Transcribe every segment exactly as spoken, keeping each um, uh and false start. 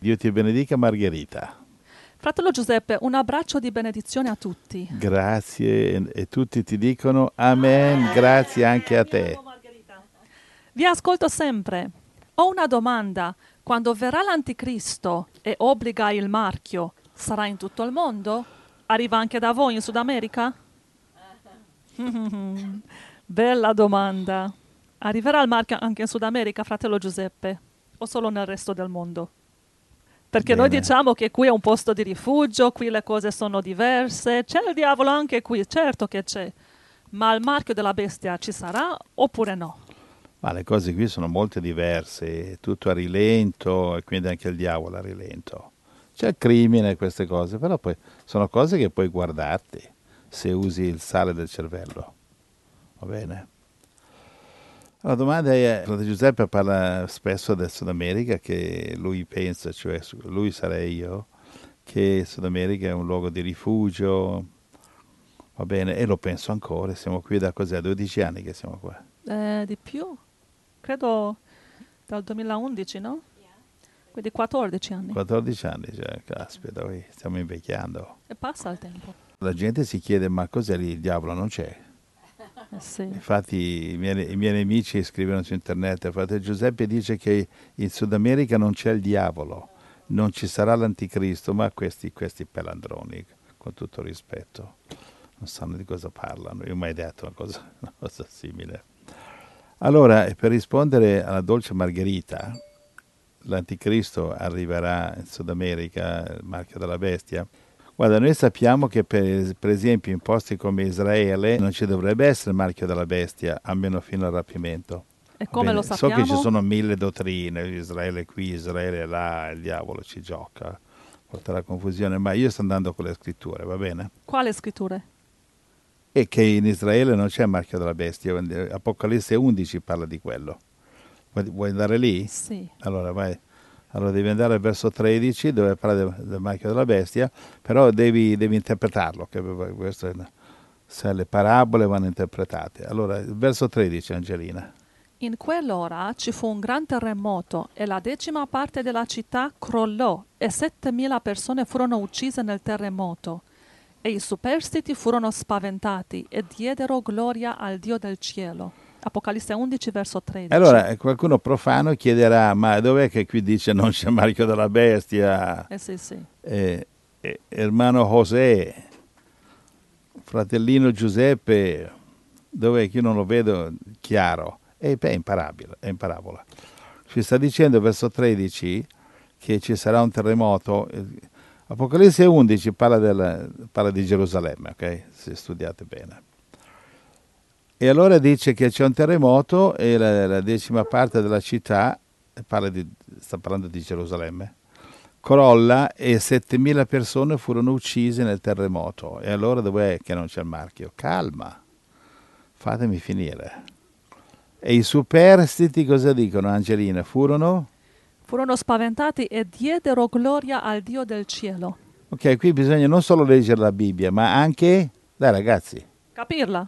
Dio ti benedica, Margherita. Fratello Giuseppe, un abbraccio di benedizione a tutti. Grazie, e, e tutti ti dicono amen, grazie anche a te. Vi ascolto sempre. Ho una domanda. Quando verrà l'anticristo e obbliga il marchio, sarà in tutto il mondo? Arriva anche da voi in Sud America? Bella domanda. Arriverà il marchio anche in Sud America, fratello Giuseppe? O solo nel resto del mondo? Perché Bene. noi diciamo che qui è un posto di rifugio, qui le cose sono diverse, c'è il diavolo anche qui, certo che c'è, ma il marchio della bestia ci sarà oppure no? Ma le cose qui sono molto diverse, tutto a rilento e quindi anche il diavolo a rilento. C'è il crimine, queste cose, però poi sono cose che puoi guardarti se usi il sale del cervello. Va bene? La domanda è, frate Giuseppe parla spesso del Sud America, che lui pensa, cioè lui sarei io, che il Sud America è un luogo di rifugio, va bene, e lo penso ancora, siamo qui da cos'è, dodici anni che siamo qua. Eh, di più? Credo dal duemilaundici, no? Quindi quattordici anni. quattordici anni, cioè, caspita, noi stiamo invecchiando. E passa il tempo. La gente si chiede, ma cos'è lì, il diavolo non c'è? Eh sì. Infatti i miei, i miei nemici scrivono su internet, frate Giuseppe dice che in Sud America non c'è il diavolo, non ci sarà l'anticristo, ma questi, questi pelandroni, con tutto rispetto, non sanno di cosa parlano. Io ho mai detto una cosa, una cosa simile. Allora, per rispondere alla dolce Margherita, l'anticristo arriverà in Sud America, il marchio della bestia. Guarda, noi sappiamo che per, per esempio in posti come Israele non ci dovrebbe essere il marchio della bestia, almeno fino al rapimento. E come Bene, lo sappiamo? So che ci sono mille dottrine, Israele qui, Israele là, il diavolo ci gioca, porta la confusione, ma io sto andando con le scritture, va bene? Quale scritture? E che in Israele non c'è il marchio della bestia, Apocalisse undici parla di quello. Vuoi, vuoi andare lì? Sì. Allora vai. Allora devi andare al verso tredici dove parla del, del marchio della bestia, però devi, devi interpretarlo, che questo è, se le parabole vanno interpretate. Allora, il verso tredici, Angelina. In quell'ora ci fu un gran terremoto e la decima parte della città crollò e settemila persone furono uccise nel terremoto. E i superstiti furono spaventati e diedero gloria al Dio del cielo. Apocalisse undici, verso tredici. Allora, qualcuno profano chiederà, ma dov'è che qui dice non c'è marchio della bestia? Eh sì, sì. Eh, eh, ermano José, fratellino Giuseppe, dov'è che io non lo vedo chiaro? E beh, è imparabile, è in parabola. Ci sta dicendo, verso tredici, che ci sarà un terremoto. Apocalisse undici parla, del, parla di Gerusalemme, ok? Se studiate bene. E allora dice che c'è un terremoto e la, la decima parte della città, parla di, sta parlando di Gerusalemme, crolla e settemila persone furono uccise nel terremoto. E allora dov'è che non c'è il marchio? Calma, fatemi finire. E i superstiti cosa dicono, Angelina? Furono? Furono spaventati e diedero gloria al Dio del cielo. Ok, qui bisogna non solo leggere la Bibbia, ma anche, dai ragazzi, capirla.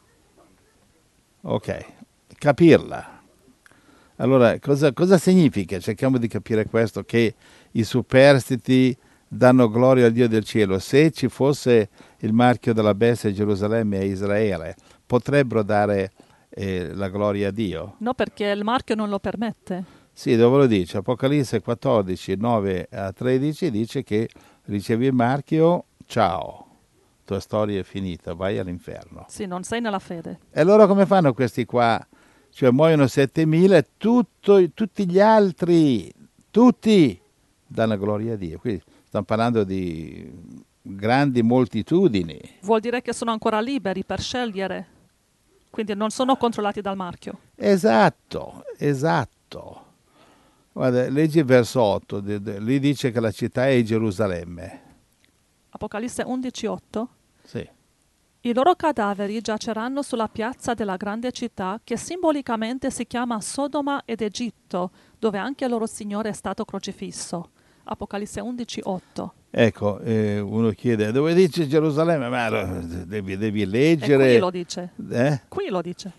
Ok, capirla. Allora, cosa, cosa significa? Cerchiamo di capire questo, che i superstiti danno gloria al Dio del cielo. Se ci fosse il marchio della bestia a Gerusalemme e a Israele, potrebbero dare eh, la gloria a Dio? No, perché il marchio non lo permette. Sì, dove lo dice? Apocalisse quattordici, nove a tredici dice che ricevi il marchio, ciao. Tua storia è finita, vai all'inferno. Sì, non sei nella fede. E allora come fanno questi qua? Cioè muoiono settemila e tutto, tutti gli altri, tutti, danno gloria a Dio. Qui stiamo parlando di grandi moltitudini. Vuol dire che sono ancora liberi per scegliere. Quindi non sono controllati dal marchio. Esatto, esatto. Guarda, leggi il verso otto, lì dice che la città è Gerusalemme. Apocalisse undici, otto. Sì. I loro cadaveri giaceranno sulla piazza della grande città che simbolicamente si chiama Sodoma ed Egitto, dove anche il loro Signore è stato crocifisso. Apocalisse undici, otto. Ecco, eh, uno chiede, dove dice Gerusalemme? Ma devi, devi leggere... E qui lo dice. Eh? Qui lo dice.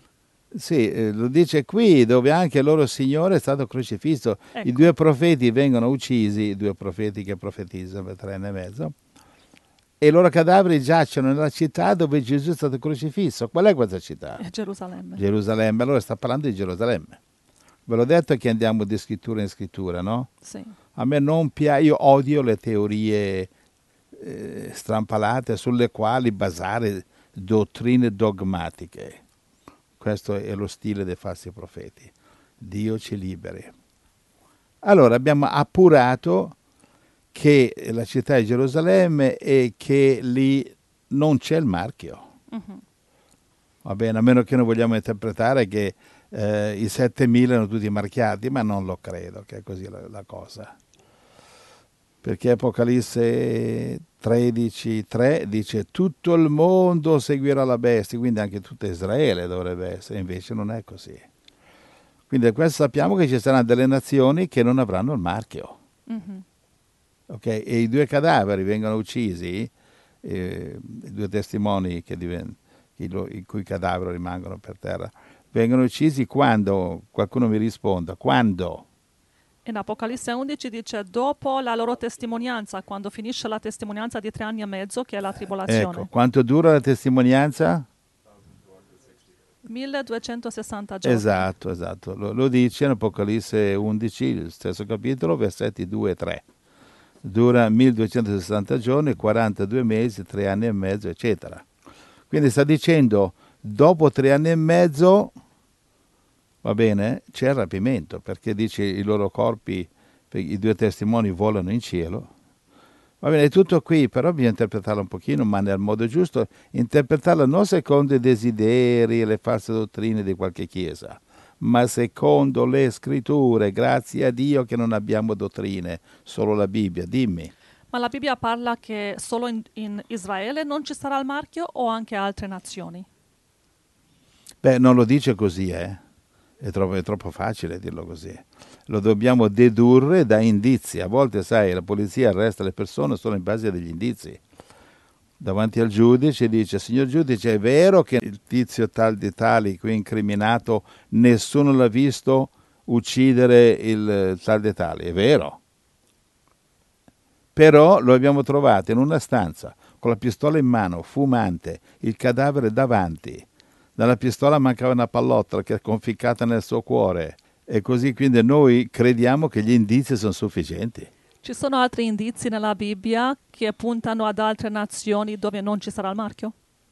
Sì, eh, lo dice qui, dove anche il loro Signore è stato crocifisso. Ecco. I due profeti vengono uccisi, i due profeti che profetizzano per tre anni e mezzo, e i loro cadaveri giacciono nella città dove Gesù è stato crocifisso. Qual è questa città? È Gerusalemme. Gerusalemme. Allora sta parlando di Gerusalemme. Ve l'ho detto che andiamo di scrittura in scrittura, no? Sì. A me non piace, io odio le teorie eh, strampalate sulle quali basare dottrine dogmatiche. Questo è lo stile dei falsi profeti. Dio ci liberi. Allora abbiamo appurato che la città è Gerusalemme e che lì non c'è il marchio. Mhm. Va bene, a meno che non vogliamo interpretare che eh, i settemila erano tutti marchiati, ma non lo credo che è così la, la cosa. Perché Apocalisse tredici tre dice tutto il mondo seguirà la bestia, quindi anche tutta Israele dovrebbe essere, invece non è così. Quindi da questo sappiamo che ci saranno delle nazioni che non avranno il marchio. Mhm. Okay? E i due cadaveri vengono uccisi, eh, i due testimoni che diven- i, lo- i cui cadaveri rimangono per terra, vengono uccisi quando, qualcuno mi risponda, quando? In Apocalisse undici dice dopo la loro testimonianza, quando finisce la testimonianza di tre anni e mezzo, che è la tribolazione. Ecco, quanto dura la testimonianza? milleduecentosessanta giorni. Esatto, esatto. Lo, lo dice in Apocalisse undici, il stesso capitolo, versetti due e tre. Dura milleduecentosessanta giorni, quarantadue mesi, tre anni e mezzo, eccetera. Quindi sta dicendo, dopo tre anni e mezzo, va bene, c'è il rapimento, perché dice i loro corpi, i due testimoni volano in cielo. Va bene, è tutto qui, però bisogna interpretarla un pochino, ma nel modo giusto, interpretarla non secondo i desideri e le false dottrine di qualche chiesa, ma secondo le scritture. Grazie a Dio che non abbiamo dottrine, solo la Bibbia. Dimmi. Ma la Bibbia parla che solo in, in Israele non ci sarà il marchio o anche altre nazioni? Beh, non lo dice così, eh. È troppo, è troppo facile dirlo così. Lo dobbiamo dedurre da indizi. A volte, sai, la polizia arresta le persone solo in base a degli indizi. Davanti al giudice dice, signor giudice, è vero che il tizio tal di tali qui incriminato, nessuno l'ha visto uccidere il tal di tali? È vero. Però lo abbiamo trovato in una stanza, con la pistola in mano, fumante, il cadavere davanti. Dalla pistola mancava una pallottola che è conficcata nel suo cuore. E così quindi noi crediamo che gli indizi sono sufficienti. Ci sono altri indizi nella Bibbia che puntano ad altre nazioni dove non ci sarà il marchio?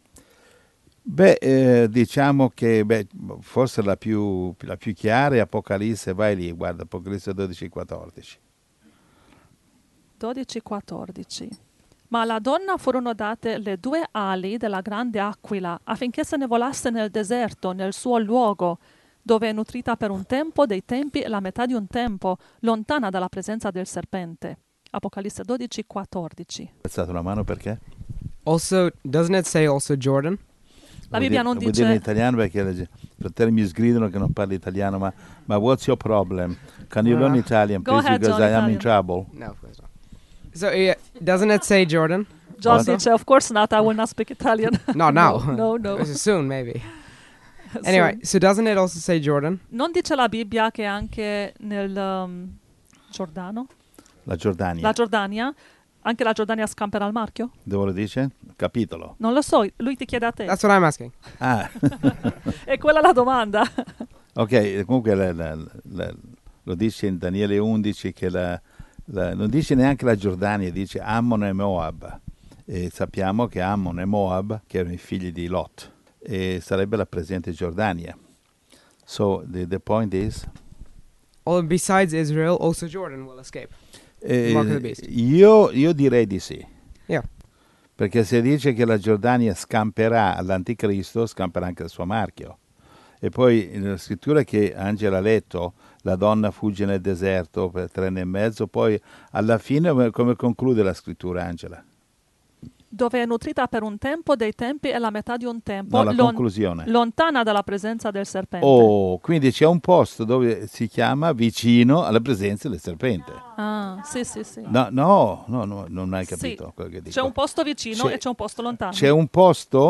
Beh, eh, diciamo che beh, forse la più, la più chiara è Apocalisse, vai lì, guarda, Apocalisse dodici quattordici. dodici quattordici. Ma alla donna furono date le due ali della grande aquila affinché se ne volasse nel deserto, nel suo luogo, dove è nutrita per un tempo dei tempi e la metà di un tempo, lontana dalla presenza del serpente. Apocalisse dodici quattordici. Hai alzato la mano perché? Also, doesn't it say also Jordan? La Bibbia non Vuoi dire in dice... italiano perché i fratelli mi sgridano che non parli italiano, ma, ma what's your problem? Can you Uh, learn Italian, go please, ahead, because John, I am in Italian. trouble. No, of course not. So, yeah, doesn't it say Jordan? John Also? dice, of course not, I will not speak Italian. No, now. No, no. no. Soon, maybe. Anyway, so doesn't it also say Jordan? Non dice la Bibbia che anche nel um, Giordano, La Giordania. la Giordania, anche la Giordania scamperà il marchio? Dove lo dice? Capitolo. Non lo so, lui ti chiede a te. That's what I'm asking. Ah, E quella è la domanda. ok, comunque la- la- la- lo dice in Daniele undici che la, la- non dice neanche la Giordania, dice Ammon e Moab. E sappiamo che Ammon e Moab, che erano i figli di Lot, e sarebbe la presente Giordania. So the, the point is, Or besides Israel, also Jordan will escape. eh, Mark of the beast. io, io direi di sì. Yeah. Perché se dice che la Giordania scamperà all'anticristo, scamperà anche il suo marchio. E poi nella scrittura che Angela ha letto, la donna fugge nel deserto per tre anni e mezzo, poi alla fine come conclude la scrittura, Angela? Dove è nutrita per un tempo dei tempi e la metà di un tempo, No, la lon- conclusione. lontana dalla presenza del serpente. Oh, quindi c'è un posto dove si chiama vicino alla presenza del serpente. Ah, sì, sì, sì. No, no, no, no, non hai Sì. capito quello che dico. C'è un posto vicino C'è- e c'è un posto lontano. C'è un posto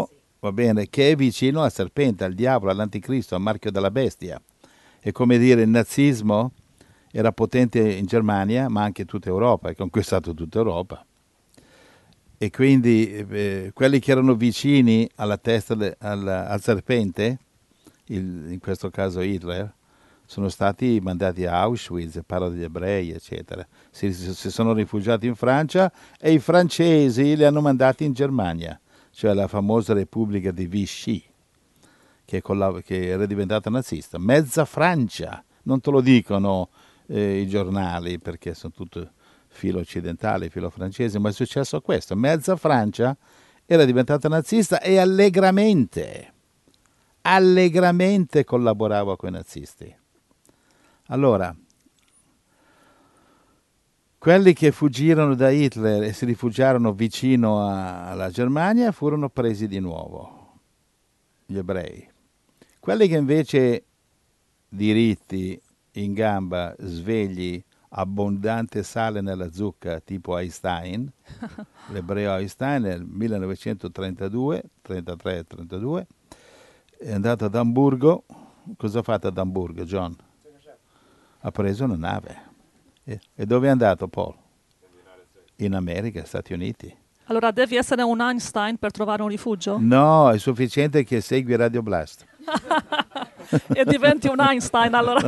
va bene, che è vicino al serpente, al diavolo, all'anticristo, al marchio della bestia. È come dire, il nazismo era potente in Germania, ma anche in tutta Europa, ha conquistato tutta Europa. E quindi eh, quelli che erano vicini alla testa de, al, al serpente, il, in questo caso Hitler, sono stati mandati a Auschwitz, parlo degli ebrei, eccetera. Si, si sono rifugiati in Francia e i francesi li hanno mandati in Germania, cioè la famosa Repubblica di Vichy, che, la, che era diventata nazista. Mezza Francia, non te lo dicono eh, i giornali perché sono tutti filo occidentale, filo francese, ma è successo questo. Mezza Francia era diventata nazista e allegramente, allegramente collaborava con i nazisti. Allora, quelli che fuggirono da Hitler e si rifugiarono vicino a, alla Germania furono presi di nuovo, gli ebrei. Quelli che invece diritti, in gamba, svegli, abbondante sale nella zucca, tipo Einstein, l'ebreo Einstein nel millenovecentotrentadue, trentatré trentadue, è andato ad Amburgo. Cosa ha fatto ad Amburgo, John? Ha preso una nave. E, e dove è andato Paul? In America, Stati Uniti. Allora devi essere un Einstein per trovare un rifugio? No, è sufficiente che segui Radio Blast. E diventi un Einstein allora.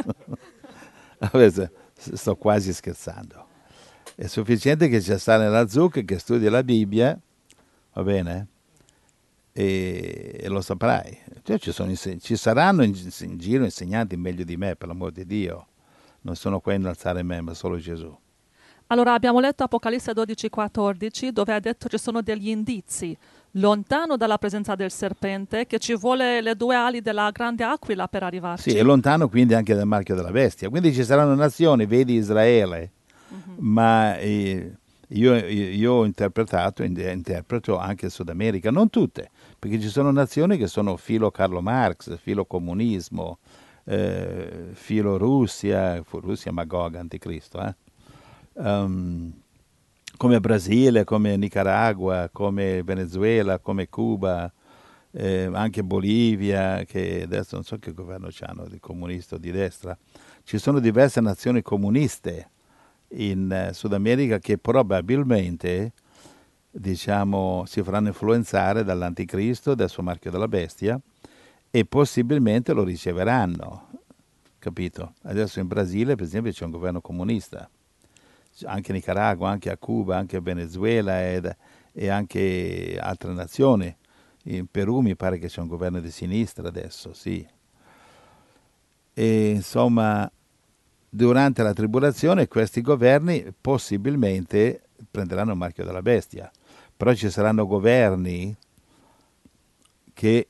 Sto quasi scherzando. È sufficiente che ci sta nella zucca, che studi la Bibbia, va bene? E, e lo saprai. Cioè, ci, sono, ci saranno in, in giro insegnanti meglio di me, per l'amor di Dio. Non sono qua a innalzare me, ma solo Gesù. Allora abbiamo letto Apocalisse dodici quattordici, dove ha detto ci sono degli indizi lontano dalla presenza del serpente, che ci vuole le due ali della grande aquila per arrivarci. Sì, è lontano quindi anche dal marchio della bestia. Quindi ci saranno nazioni, vedi Israele, uh-huh. ma eh, io, io ho interpretato, interpreto anche il Sud America, non tutte, perché ci sono nazioni che sono filo Carlo Marx, filo comunismo, eh, filo Russia, Russia Magog, anticristo, eh? Um, come Brasile, come Nicaragua, come Venezuela, come Cuba, eh, anche Bolivia, che adesso non so che governo c'hanno, di comunista o di destra. Ci sono diverse nazioni comuniste in eh, Sud America che probabilmente, diciamo, si faranno influenzare dall'anticristo, dal suo marchio della bestia, e possibilmente lo riceveranno, capito? Adesso in Brasile, per esempio, c'è un governo comunista. Anche a Nicaragua, anche a Cuba, anche a Venezuela ed, e anche altre nazioni. In Perù mi pare che c'è un governo di sinistra adesso, sì. E insomma, durante la tribolazione questi governi possibilmente prenderanno il marchio della bestia, però ci saranno governi che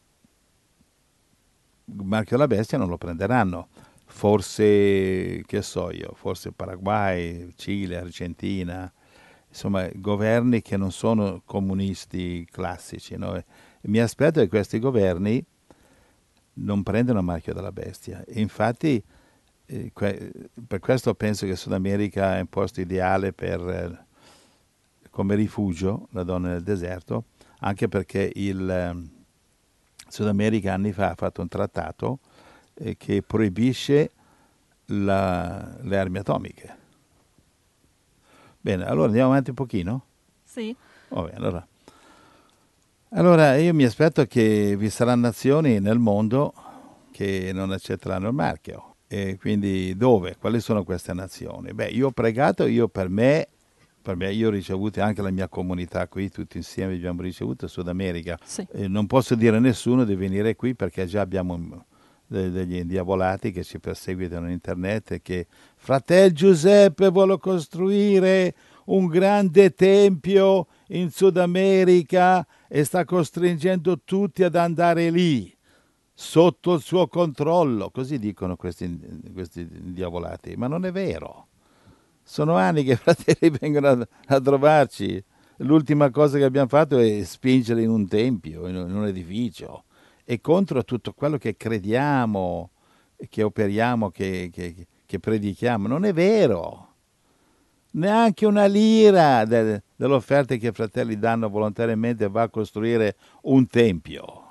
il marchio della bestia non lo prenderanno. Forse, che so io, forse Paraguay, Cile, Argentina, insomma, governi che non sono comunisti classici, no? E mi aspetto che questi governi non prendano il marchio della bestia. E infatti, eh, que- per questo penso che Sud America è un posto ideale per, eh, come rifugio, la donna nel deserto, anche perché il eh, Sud America anni fa ha fatto un trattato che proibisce la, le armi atomiche. Bene, allora andiamo avanti un pochino? Sì. Oh, bene, allora. allora io mi aspetto che vi saranno nazioni nel mondo che non accetteranno il marchio. E quindi dove? Quali sono queste nazioni? Beh, io ho pregato, io per me, per me io ho ricevuto anche la mia comunità qui, tutti insieme abbiamo ricevuto Sud America. Sì. Eh, non posso dire a nessuno di venire qui perché già abbiamo degli indiavolati che ci perseguitano in internet e che Fratel Giuseppe vuole costruire un grande tempio in Sud America e sta costringendo tutti ad andare lì sotto il suo controllo, così dicono questi, questi indiavolati, ma non è vero. Sono anni che i fratelli vengono a, a trovarci. L'ultima cosa che abbiamo fatto è spingere in un tempio, in un, in un edificio. E contro tutto quello che crediamo, che operiamo, che, che, che predichiamo. Non è vero. Neanche una lira del, delle offerte che i fratelli danno volontariamente va a costruire un tempio.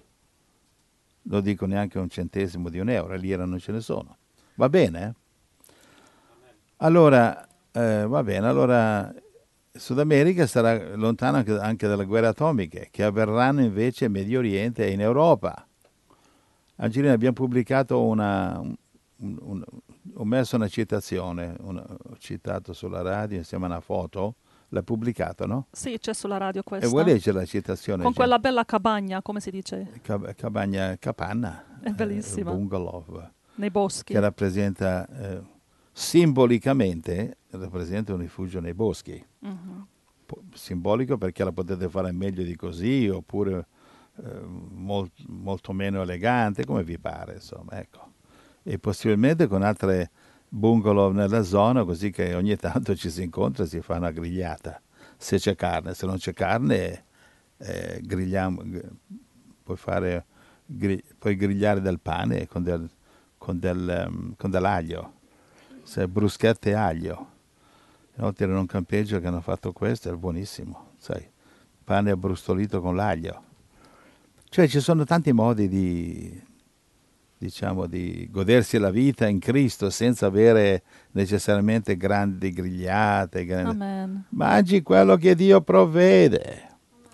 Non dico neanche un centesimo di un euro, lire non ce ne sono. Va bene? Allora, eh, va bene, allora Sud America sarà lontana anche, anche dalle guerre atomiche, che avverranno invece in Medio Oriente e in Europa. Angelina, abbiamo pubblicato una, un, un, ho messo una citazione, una, ho citato sulla radio insieme a una foto, l'ha pubblicata, no? Sì, c'è sulla radio questa. E vuoi leggere la citazione? Con quella bella cabagna, come si dice? Cab- cabagna, capanna. È bellissima. Eh, bungalow. Nei boschi. Che rappresenta, eh, simbolicamente, rappresenta un rifugio nei boschi. Mm-hmm. Po- simbolico perché la potete fare meglio di così, oppure eh, molt, molto meno elegante, come vi pare, insomma, ecco. E possibilmente con altre bungalow nella zona, così che ogni tanto ci si incontra e si fa una grigliata, se c'è carne. Se non c'è carne, eh, grigliamo, puoi fare, gri, puoi grigliare del pane con, del, con, del, um, con dell'aglio, se bruschette e aglio. Inoltre era un campeggio che hanno fatto questo, è buonissimo, sai, pane abbrustolito con l'aglio. Cioè ci sono tanti modi di, diciamo, di godersi la vita in Cristo senza avere necessariamente grandi grigliate. Grandi... Amen. Mangi quello che Dio provvede.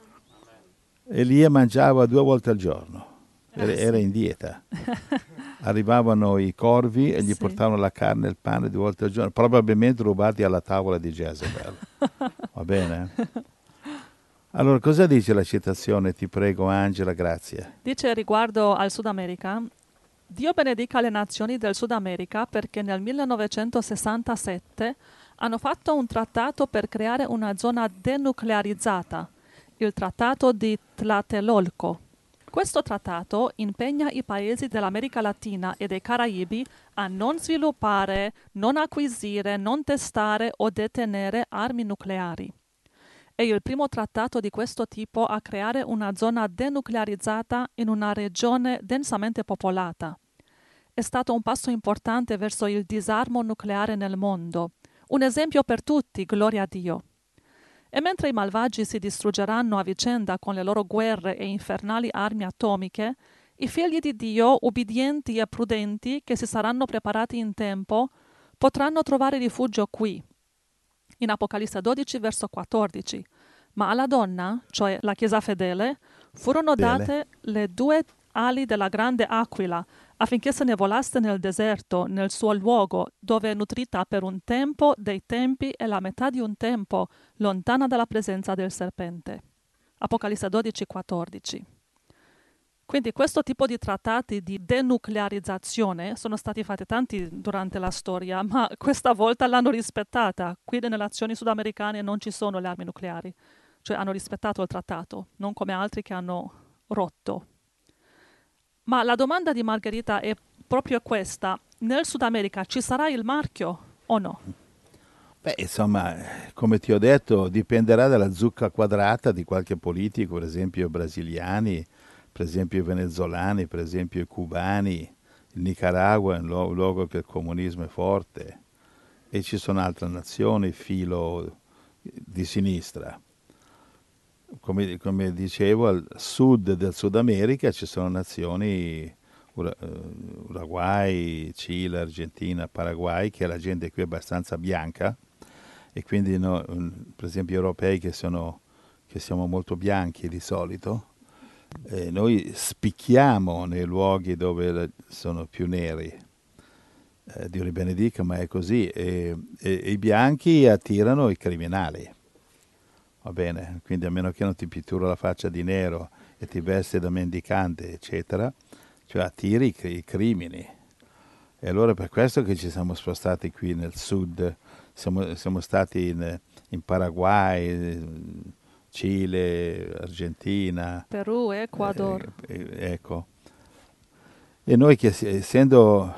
Elia mangiava due volte al giorno, era, era in dieta. Arrivavano i corvi e gli sì. portavano la carne e il pane due volte al giorno, probabilmente rubati alla tavola di Jezebel. Va bene? Allora, cosa dice la citazione? Ti prego, Angela, grazie. Dice riguardo al Sud America: Dio benedica le nazioni del Sud America perché nel millenovecentosessantasette hanno fatto un trattato per creare una zona denuclearizzata, il Trattato di Tlatelolco. Questo trattato impegna i paesi dell'America Latina e dei Caraibi a non sviluppare, non acquisire, non testare o detenere armi nucleari. È il primo trattato di questo tipo a creare una zona denuclearizzata in una regione densamente popolata. È stato un passo importante verso il disarmo nucleare nel mondo. Un esempio per tutti, gloria a Dio. E mentre i malvagi si distruggeranno a vicenda con le loro guerre e infernali armi atomiche, i figli di Dio, ubbidienti e prudenti, che si saranno preparati in tempo, potranno trovare rifugio qui. In Apocalisse dodici, verso quattordici. Ma alla donna, cioè la Chiesa fedele, furono Fedele. date le due ali della grande aquila, affinché se ne volasse nel deserto, nel suo luogo, dove è nutrita per un tempo dei tempi e la metà di un tempo, lontana dalla presenza del serpente. Apocalisse dodici, quattordici. Quindi questo tipo di trattati di denuclearizzazione sono stati fatti tanti durante la storia, ma questa volta l'hanno rispettata. Qui nelle nazioni sudamericane non ci sono le armi nucleari, cioè hanno rispettato il trattato, non come altri che hanno rotto. Ma la domanda di Margherita è proprio questa: nel Sud America ci sarà il marchio o no? Beh, insomma, come ti ho detto, dipenderà dalla zucca quadrata di qualche politico, per esempio i brasiliani, per esempio i venezuelani, per esempio i cubani, il Nicaragua è un lu- luogo che il comunismo è forte, e ci sono altre nazioni filo di sinistra. Come, come dicevo, al sud del Sud America ci sono nazioni, Ura- uh, Uruguay, Cile, Argentina, Paraguay, che la gente qui è abbastanza bianca, e quindi no, um, per esempio europei che, sono, che siamo molto bianchi di solito, eh, noi spicchiamo nei luoghi dove la- sono più neri. Eh, Dio li benedica, ma è così. E, e- e i bianchi attirano i criminali. Va bene? Quindi a meno che non ti pittura la faccia di nero e ti vesti da mendicante, eccetera, cioè attiri i, cri- i crimini. E allora è per questo che ci siamo spostati qui nel sud, siamo, siamo stati in, in Paraguay, Cile, Argentina. Perù, Ecuador. Eh, eh, ecco. E noi che si- essendo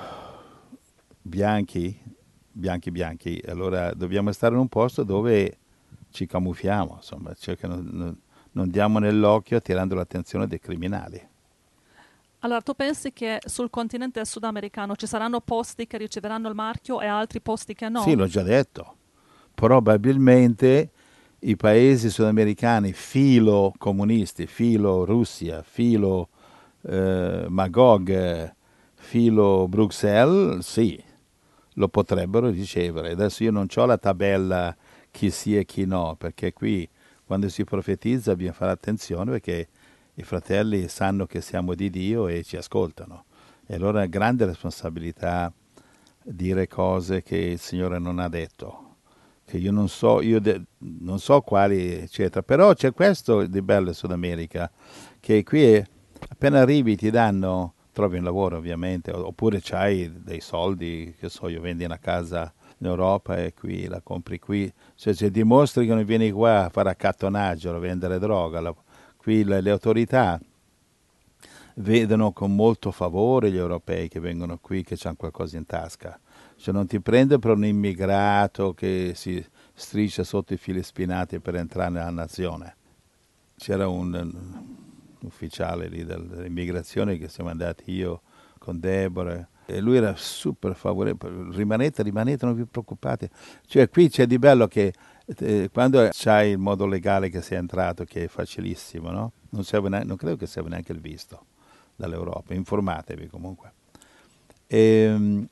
bianchi, bianchi bianchi, allora dobbiamo stare in un posto dove ci camuffiamo, insomma, cioè che non, non- non diamo nell'occhio attirando l'attenzione dei criminali. Allora, tu pensi che sul continente sudamericano ci saranno posti che riceveranno il marchio e altri posti che no? Sì, l'ho già detto. Probabilmente i paesi sudamericani filo comunisti, filo Russia, filo eh, Magog, filo Bruxelles, sì, lo potrebbero ricevere. Adesso io non ho la tabella chi sì e chi no, perché qui quando si profetizza bisogna fare attenzione perché i fratelli sanno che siamo di Dio e ci ascoltano. E allora è grande responsabilità dire cose che il Signore non ha detto. Che io non so, io de, non so quali, eccetera. Però c'è questo di bello in Sud America, che qui appena arrivi ti danno, trovi un lavoro ovviamente, oppure c'hai dei soldi, che so io, vendi una casa in Europa e qui la compri qui. Cioè, se dimostri che non vieni qua a fare accattonaggio, a vendere droga, la, qui le, le autorità vedono con molto favore gli europei che vengono qui, che hanno qualcosa in tasca. Cioè non ti prende per un immigrato che si striscia sotto i fili spinati per entrare nella nazione. C'era un, un ufficiale lì dell'immigrazione che siamo andati io con Deborah e lui era super favorevole. Rimanete, rimanete, non vi preoccupate. Cioè qui c'è di bello che eh, quando c'hai il modo legale che sei entrato, che è facilissimo, no? Non, serve neanche, non credo che serve neanche il visto dall'Europa, informatevi comunque. E,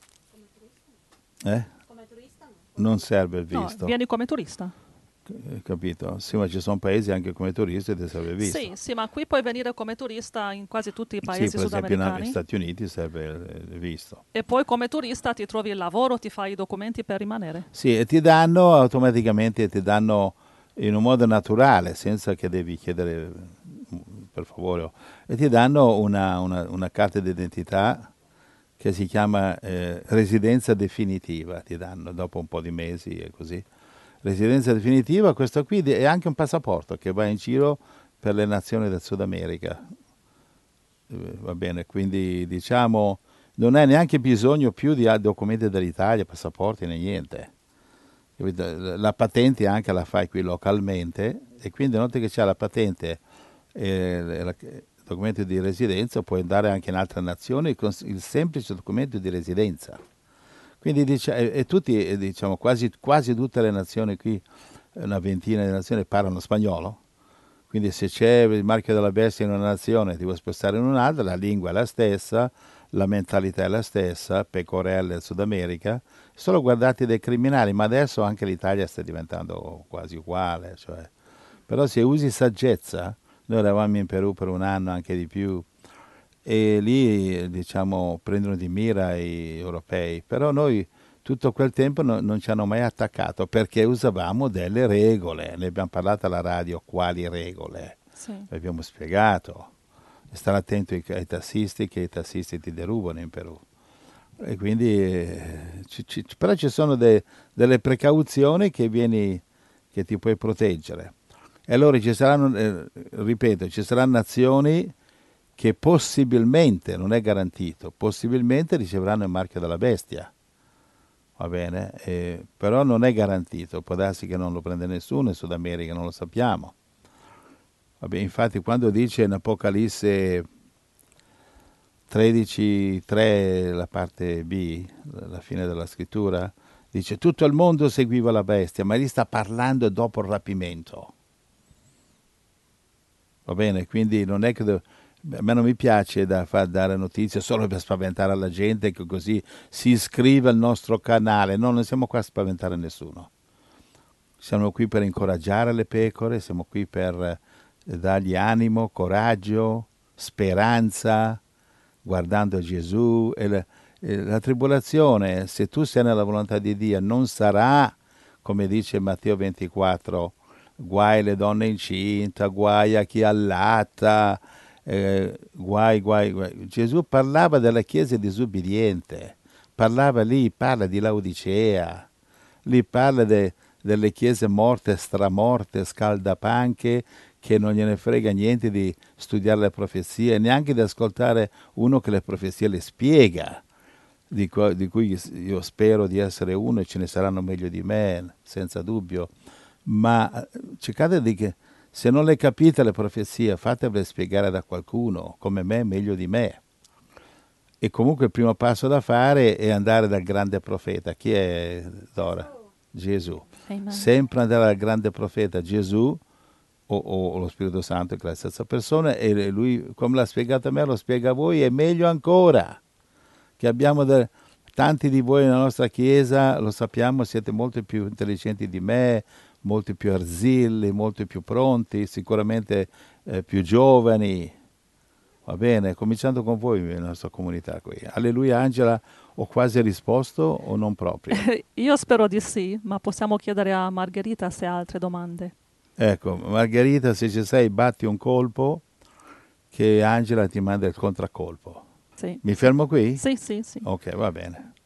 eh? Come turista no. Non serve il No, visto. vieni come turista. Eh, Capito? Sì, ma ci sono paesi anche come turisti che serve il visto. Sì, sì, ma qui puoi venire come turista in quasi tutti i Sì, paesi per esempio sudamericani. negli Stati Uniti serve il, il visto. E poi come turista ti trovi il lavoro, ti fai i documenti per rimanere. Sì, e ti danno automaticamente, ti danno in un modo naturale, senza che devi chiedere per favore, e ti danno una, una, una carta d'identità che si chiama eh, residenza definitiva, ti danno dopo un po' di mesi e così. Residenza definitiva, questo qui è anche un passaporto che va in giro per le nazioni del Sud America. Eh, va bene, quindi diciamo non hai neanche bisogno più di documenti dall'Italia, passaporti né niente. La patente anche la fai qui localmente e quindi una volta che c'è la patente e il documento di residenza puoi andare anche in altre nazioni con il semplice documento di residenza. Quindi dice, e, e tutti, diciamo, quasi, quasi tutte le nazioni qui, una ventina di nazioni parlano spagnolo. Quindi se c'è il marchio della bestia in una nazione, ti vuoi spostare in un'altra, la lingua è la stessa, la mentalità è la stessa, pecorelle Sud America, solo guardati dei criminali, ma adesso anche l'Italia sta diventando quasi uguale. Cioè. Però se usi saggezza, noi eravamo in Perù per un anno, anche di più, e lì diciamo prendono di mira gli europei, però noi tutto quel tempo no, non ci hanno mai attaccato perché usavamo delle regole, ne abbiamo parlato alla radio, quali regole, Sì. abbiamo spiegato, stare attento ai, ai tassisti che i tassisti ti derubano in Perù. E quindi, eh, ci, ci, però ci sono de, delle precauzioni che, vieni, che ti puoi proteggere. E allora ci saranno, eh, ripeto, ci saranno nazioni che possibilmente, non è garantito, possibilmente riceveranno il marchio della bestia. Va bene? Eh, però non è garantito, può darsi che non lo prende nessuno in Sud America, non lo sappiamo. Vabbè, infatti quando dice in Apocalisse tredici tre, la parte B, la fine della scrittura, dice tutto il mondo seguiva la bestia, ma lì sta parlando dopo il rapimento. Va bene? Quindi non è che... Do- a me non mi piace da far dare notizie solo per spaventare la gente che così si iscrive al nostro canale. No, non siamo qua a spaventare nessuno. Siamo qui per incoraggiare le pecore, siamo qui per dargli animo, coraggio, speranza, guardando Gesù. E la, e la tribolazione, se tu sei nella volontà di Dio, non sarà, come dice Matteo ventiquattro, guai le donne incinta, guai a chi allatta, eh, guai, guai, guai. Gesù parlava della chiesa disubbidiente, parlava lì, parla di Laodicea, lì parla de, delle chiese morte, stramorte, scaldapanche, che non gliene frega niente di studiare le profezie, neanche di ascoltare uno che le profezie le spiega, di, cu- di cui io spero di essere uno e ce ne saranno meglio di me, senza dubbio, ma cercate di che, se non le capite le profezie, fatevele spiegare da qualcuno, come me, meglio di me. E comunque il primo passo da fare è andare dal grande profeta. Chi è Dora? Gesù. Amen. Sempre andare al grande profeta Gesù o, o lo Spirito Santo, che è la stessa persona, e lui, come l'ha spiegato a me, lo spiega a voi, e meglio ancora, che abbiamo de- tanti di voi nella nostra Chiesa, lo sappiamo, siete molto più intelligenti di me, molti più arzilli, molti più pronti, sicuramente eh, più giovani. Va bene, cominciando con voi nella nostra comunità qui. Alleluia, Angela, ho quasi risposto o non proprio? Io spero di sì, ma possiamo chiedere a Margherita se ha altre domande. Ecco, Margherita, se ci sei, batti un colpo che Angela ti manda il contraccolpo. Sì. Mi fermo qui? Sì, sì, sì. Ok, va bene.